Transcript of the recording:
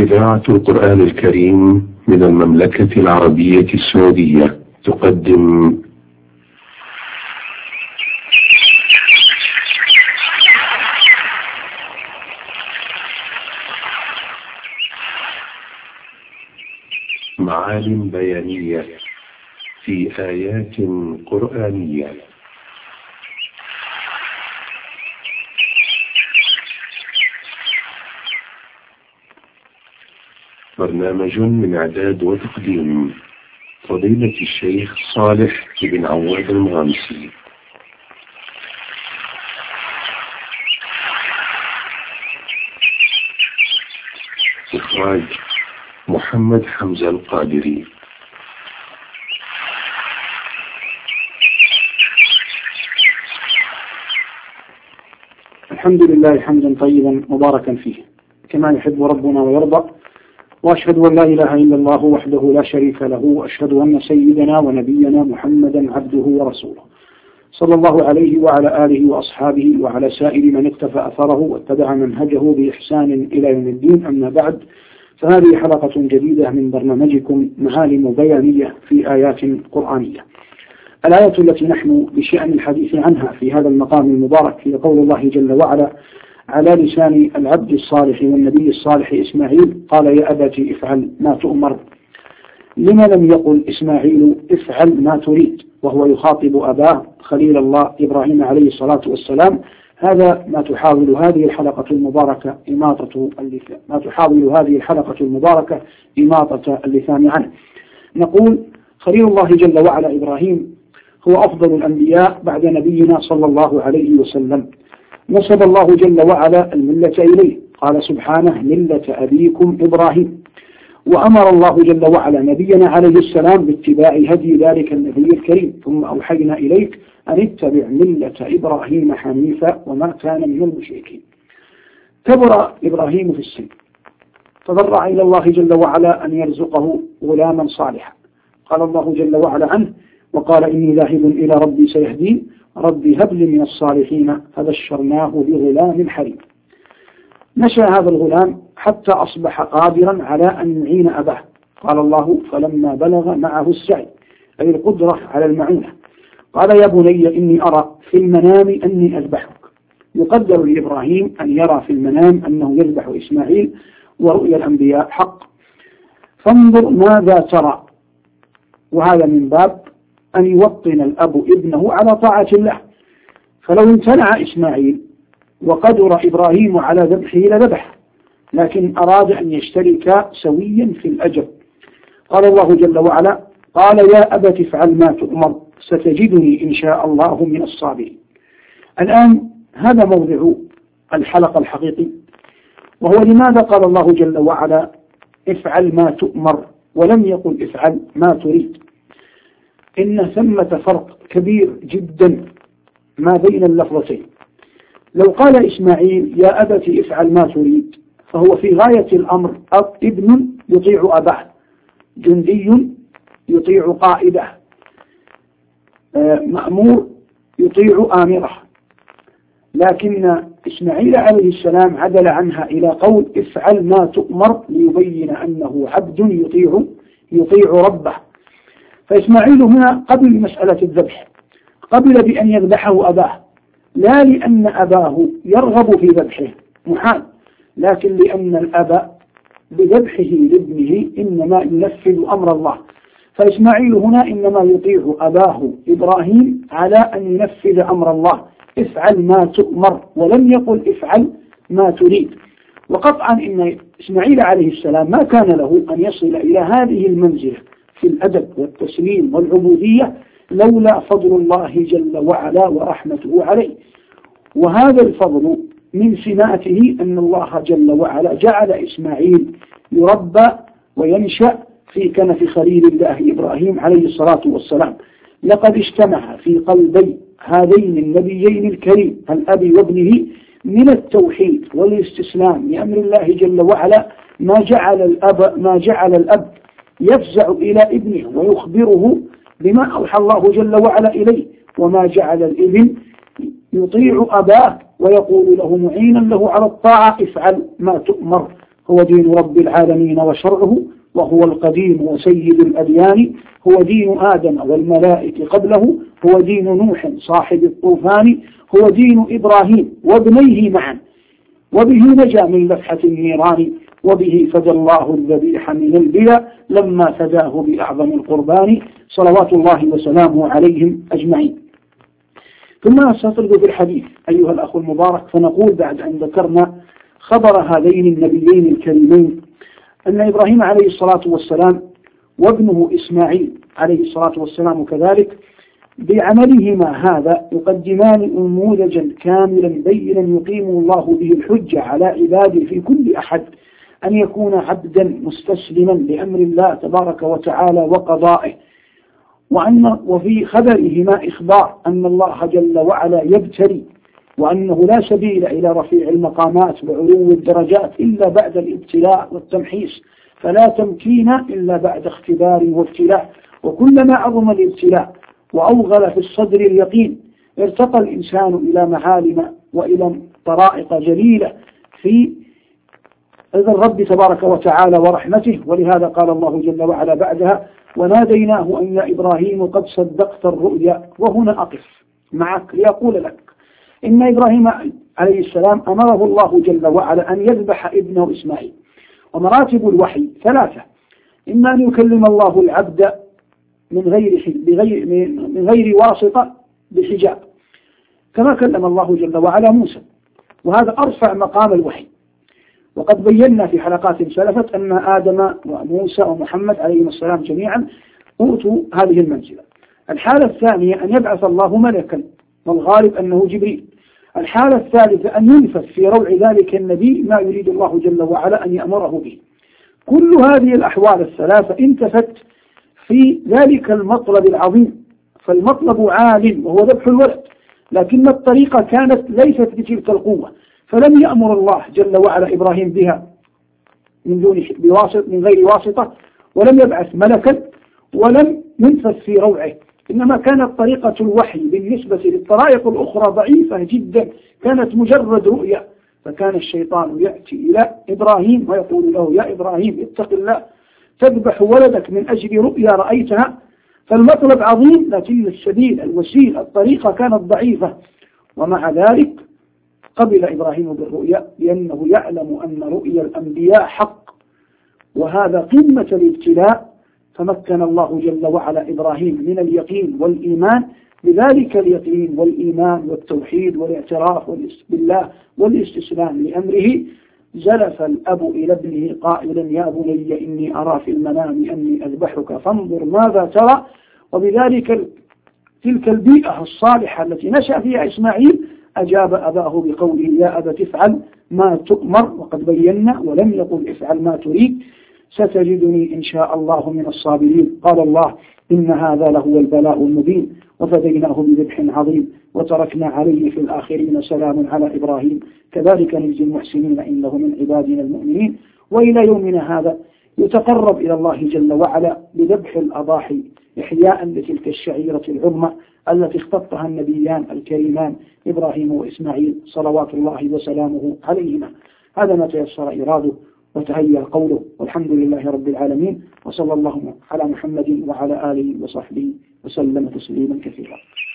إذاعة القرآن الكريم من المملكة العربية السعودية تقدم معالم بيانية في آيات قرآنية. برنامج من إعداد وتقديم فضيلة الشيخ صالح بن عواد المغامسي. إخراج محمد حمزة القادري. الحمد لله حمدا طيبا مباركا فيه كما يحب ربنا ويرضى، وأشهد أن لا إله إلا الله وحده لا شريك له، وأشهد أن سيدنا ونبينا محمدا عبده ورسوله صلى الله عليه وعلى آله وأصحابه وعلى سائر من اقتفى أثره واتبع منهجه بإحسان إلى يوم الدين. أما بعد، فهذه حلقة جديدة من برنامجكم معالم بيانية في آيات قرآنية. الآية التي نحن بشأن الحديث عنها في هذا المقام المبارك هي قول الله جل وعلا على لسان العبد الصالح والنبي الصالح إسماعيل: قال يا أبت افعل ما تؤمر. لما لم يقل إسماعيل افعل ما تريد وهو يخاطب أباه خليل الله إبراهيم عليه الصلاة والسلام؟ هذا ما تحاول هذه الحلقة المباركة إماطة اللسان عنه. نقول خليل الله جل وعلا إبراهيم هو أفضل الأنبياء بعد نبينا صلى الله عليه وسلم. نسب الله جل وعلا الملة إليه، قال سبحانه: ملة أبيكم إبراهيم. وأمر الله جل وعلا نبينا عليه السلام باتباع هدي ذلك النبي الكريم: ثم أوحينا إليك أن اتبع ملة إبراهيم حنيفا وما كان من المشركين. كبر إبراهيم في السن، تضرع إلى الله جل وعلا أن يرزقه غلاما صالحا. قال الله جل وعلا عنه: وقال إني ذاهب إلى ربي سيهدين، ربي هب لي من الصالحين، فبشرناه بغلام حليم. نشأ هذا الغلام حتى أصبح قادرا على أن يعين أباه. قال الله: فلما بلغ معه السعي، أي القدرة على المعونة، قال يا بني إني أرى في المنام أني أذبحك. يقدر لإبراهيم أن يرى في المنام أنه يذبح إسماعيل، ورؤيا الأنبياء حق، فانظر ماذا ترى. وهذا من باب أن يوطن الأب ابنه على طاعة الله. فلو امتنع إسماعيل وقدر إبراهيم على ذبحه لذبح، لكن أراد أن يشترك سويا في الأجر. قال الله جل وعلا: قال يا أبت افعل ما تؤمر ستجدني إن شاء الله من الصابرين. الآن هذا موضع الحلقة الحقيقي، وهو لماذا قال الله جل وعلا افعل ما تؤمر ولم يقل افعل ما تريد؟ إن ثمة فرق كبير جدا ما بين اللفظتين. لو قال إسماعيل يا أبت افعل ما تريد، فهو في غاية الأمر ابن يطيع أباه، جندي يطيع قائده، مأمور يطيع آمره. لكن إسماعيل عليه السلام عدل عنها إلى قول افعل ما تؤمر، ليبين أنه عبد يطيع ربه. فإسماعيل هنا قبل مسألة الذبح، قبل بأن يذبحه أباه، لا لأن أباه يرغب في ذبحه محال، لكن لأن الأب بذبحه لابنه إنما ينفذ أمر الله. فإسماعيل هنا إنما يطيع أباه إبراهيم على أن ينفذ أمر الله: افعل ما تؤمر، ولم يقل افعل ما تريد. وقطعا إن إسماعيل عليه السلام ما كان له أن يصل إلى هذه المنزلة في الأدب والتسليم والعبودية لولا فضل الله جل وعلا ورحمته عليه. وهذا الفضل من سماته أن الله جل وعلا جعل إسماعيل يربى وينشأ في كنف خليل الله إبراهيم عليه الصلاة والسلام. لقد اجتمع في قلبي هذين النبيين الكريم الأب وابنه من التوحيد والاستسلام لأمر الله جل وعلا ما جعل الأب يفزع إلى ابنه ويخبره بما أوحى الله جل وعلا إليه، وما جعل الابن يطيع أباه ويقول له معينا له على الطاعة افعل ما تؤمر. هو دين رب العالمين وشرعه، وهو القديم وسيد الأديان. هو دين آدم والملائكة قبله، هو دين نوح صاحب الطوفان، هو دين إبراهيم وابنيه معا، وبه نجا من لفحة النيران، وبه فدى الله الذبيح من البلا لما فداه بأعظم القربان، صلوات الله وسلامه عليهم أجمعين. ثم نستطرد في الحديث أيها الأخ المبارك، فنقول بعد أن ذكرنا خبر هذين النبيين الكريمين أن إبراهيم عليه الصلاة والسلام وابنه إسماعيل عليه الصلاة والسلام كذلك بعملهما هذا يقدمان نموذجا كاملا بينا يقيم الله به الحجة على عباده في كل أحد أن يكون عبدا مستسلما لأمر الله تبارك وتعالى وقضائه، وفي خبرهما إخبار أن الله جل وعلا يبتلي، وأنه لا سبيل إلى رفيع المقامات وعلو الدرجات إلا بعد الابتلاء والتمحيص، فلا تمكين إلا بعد اختبار وابتلاء، وكلما عظم الابتلاء وأوغل في الصدر اليقين ارتقى الإنسان إلى معالم وإلى طرائق جليلة في إذن الرب تبارك وتعالى ورحمته. ولهذا قال الله جل وعلا بعدها: وناديناه أن يا إبراهيم قد صدقت الرؤيا. وهنا أقف معك ليقول لك إن إبراهيم عليه السلام أمره الله جل وعلا أن يذبح ابنه إسماعيل، ومراتب الوحي ثلاثة: إما أن يكلم الله العبد من غير واسطة بحجاب كما كلم الله جل وعلا موسى، وهذا أرفع مقام الوحي. وقد بينا في حلقات سلفت أن آدم وموسى ومحمد عليهم السلام جميعا أوتوا هذه المنزلة. الحالة الثانية أن يبعث الله ملكا، والغالب أنه جبريل. الحالة الثالثة أن ينفذ في روع ذلك النبي ما يريد الله جل وعلا أن يأمره به. كل هذه الأحوال الثلاثة انتفت في ذلك المطلب العظيم، فالمطلب عال وهو ذبح الولد، لكن الطريقة كانت ليست بتلك القوة، فلم يأمر الله جل وعلا إبراهيم بها من غير واسطة، ولم يبعث ملكا، ولم ينفذ في روعه، إنما كانت طريقة الوحي بالنسبة للطرائق الأخرى ضعيفة جدا، كانت مجرد رؤية. فكان الشيطان يأتي إلى إبراهيم ويقول له: يا إبراهيم اتق الله، تذبح ولدك من أجل رؤيا رأيتها؟ فالمطلب عظيم، لكن السبيل الوسيل الطريقة كانت ضعيفة. ومع ذلك قبل إبراهيم بالرؤيا لأنه يعلم أن رؤيا الأنبياء حق، وهذا قمة الابتلاء. فمكن الله جل وعلا إبراهيم من اليقين والإيمان، بذلك اليقين والإيمان والتوحيد والاعتراف بالله والاستسلام لأمره زلف الأب إلى ابنه قائلا: يا بني إني أرى في المنام أني أذبحك فانظر ماذا ترى. وبذلك تلك البيئة الصالحة التي نشأ فيها إسماعيل أجاب أباه بقوله: يا أبت افعل ما تؤمر. وقد بينا ولم يقل افعل ما تريد، ستجدني إن شاء الله من الصابرين. قال الله: إن هذا لهو البلاء المبين، وفديناه بذبح عظيم، وتركنا عليه في الآخرين سلام على إبراهيم كذلك نجزي المحسنين إنه من عبادنا المؤمنين. وإلى يومنا هذا يتقرب إلى الله جل وعلا بذبح الأضاحي إحياء لتلك الشعيرة العظمى التي اختطها النبيان الكريمان إبراهيم وإسماعيل صلوات الله وسلامه عليهما. هذا ما تيسر إراده وتهيأ قوله، والحمد لله رب العالمين، وصلى الله على محمد وعلى آله وصحبه وسلم تسليما كثيرا.